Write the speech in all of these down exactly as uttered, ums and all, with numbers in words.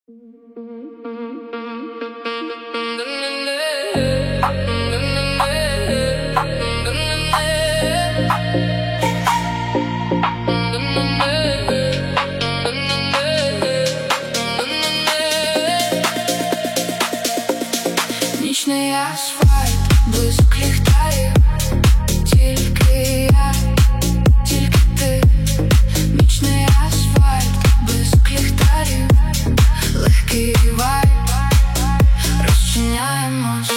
Нічний асфальт, блиск ліхтарів, тільки я, тільки ти. Нічний асфальт, блиск ліхтарів, легкий вайб, розчиняємось.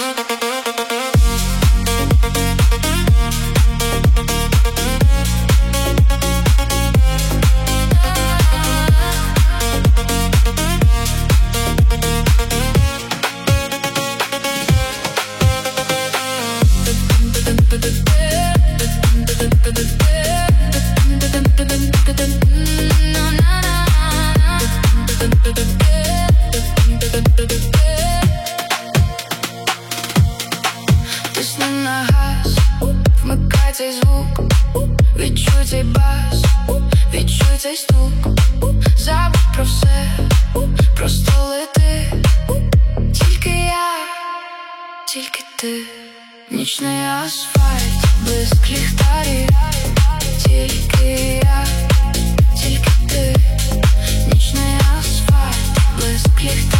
Тисни на газ, вмикай цей звук, відчуй цей бас, відчуй цей стук. Забудь про все, просто лети. Тільки я, тільки ти. Нічний асфальт, блиск ліхтарів, тільки я, тільки ти. Нічний асфальт, блиск ліхтарів.